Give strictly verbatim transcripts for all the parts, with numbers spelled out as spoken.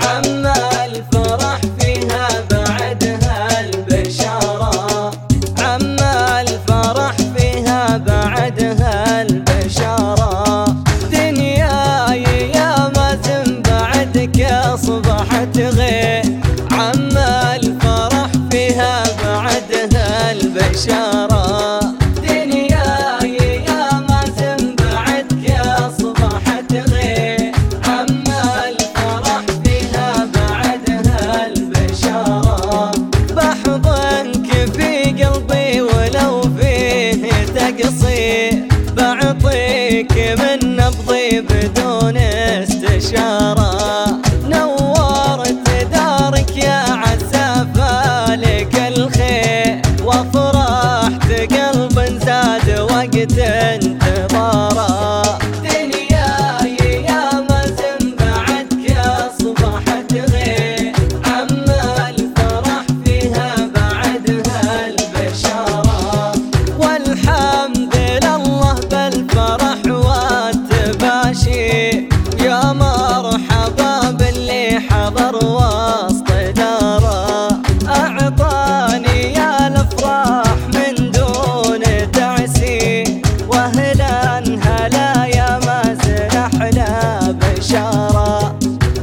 عم الفرح فيها بعدها البشارة، عم الفرح فيها بعدها البشارة. دنياي يا مازن بعدك أصبحت غير، عم الفرح فيها بعدها البشارة. دنياي يا مازن بعدك أصبحت غير، عم الفرح فيها بعدها البشارة. بحضنك في قلبي ولو فيه تقصير، بعطيك من نبضي بدون استشارة. نورت دارك يا عسافة لك الخير، وافرحت قلب زاد وقت انتظاره. دنياي يا مازن بعدك أصبحت غير، عم الفرح فيها بعدها البشارة. والحمد لله بالفرح والتباشير، يا مرحبا باللي حضر وسط داره. أعطاني يا الأفراح من دون تعسير، وأهلا هلا يا مازن أحلى بشارة.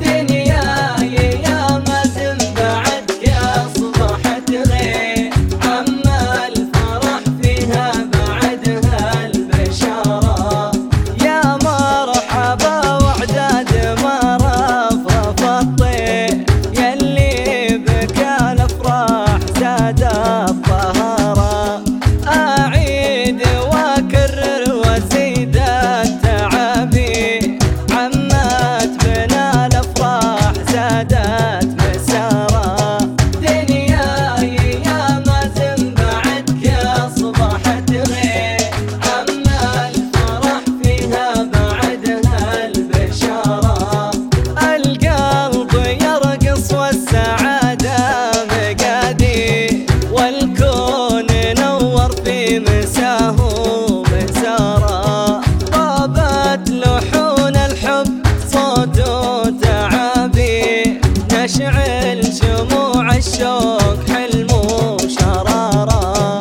دنياي يا مازن بعدك أصبحت غير، عم الفرح فيها بعدها البشارة. يا مرحبا وعداد ما رفرف الطير، يلي بكى الأفراح زاد الطهارة. أعيد وأكرر وأزيد التعابير، عمت بنا الأفراح زادت مسارة. دنياي يا مازن بعدك أصبحت غير، عم الفرح فيها بعدها البشارة. القلب يرقص والسعادة مقادير، والكون نور في مساه مسارة. طابت لحون الحب صوت وتعابير، نشعل شموع الشوق حلم وشرارة.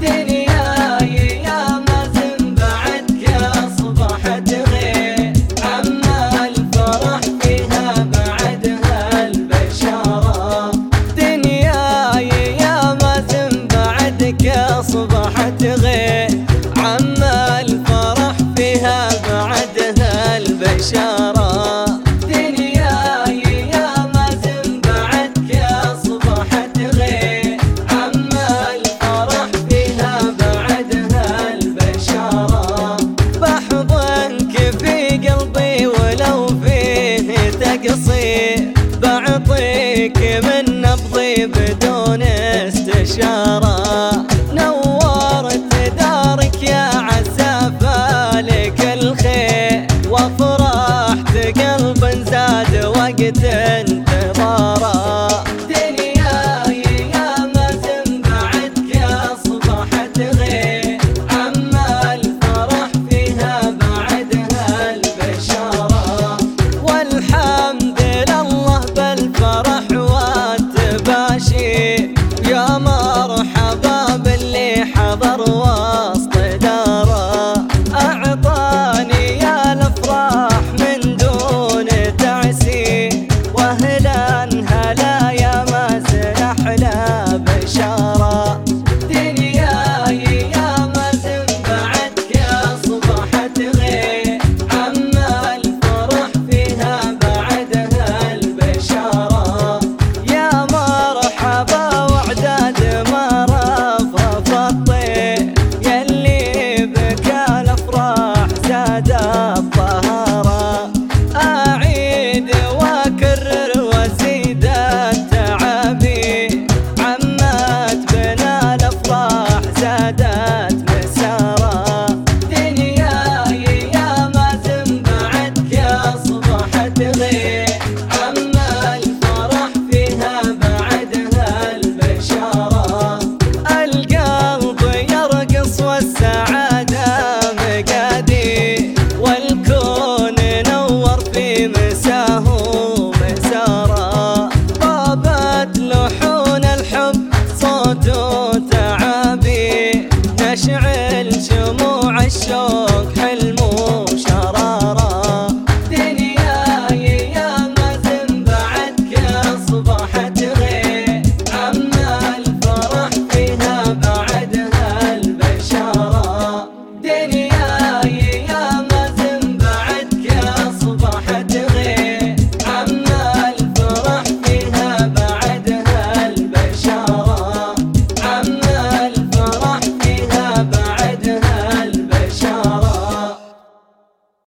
دنياي يا مازن بعدك أصبحت غير، عم الفرح فيها بعدها البشارة. دنياي يا مازن بعدك أصبحت غير، عم الفرح فيها بعدها البشارة. دنياي يا مازن بعدك أصبحت غير، عم الفرح فيها بعدها البشارة. بحضنك في قلبي ولو فيه تقصير، بعطيك من نبضي بدون استشارة. نورت دارك يا عسافة لك الخير، وافرحت قلب زاد وقت انتظاره. دنياي يا مازن بعدك أصبحت غير، عم الفرح فيها بعدها البشارة. والحمد لله بالفرح والتباشير، يا مرحبا باللي حضر وسط داره. أعطاني يا الأفراح من دون تعسير، وأهلا هلا يا مازن أحلى بشارة. دنياي يا مازن بعدك أصبحت غير، عم الفرح فيها بعدها البشارة. يا مرحبا وعداد ما رفرف الطير، يلي بكى الأفراح زاد الطهارة. أعيد وأكرر وأزيد التعابير، عمت بنا الأفراح زادت مسارة. دنياي يا مازن بعدك أصبحت غير، عم الفرح فيها بعدها البشارة. القلب يرقص والسعادة مقادير، والكون نور في مساه مسارة. والشوق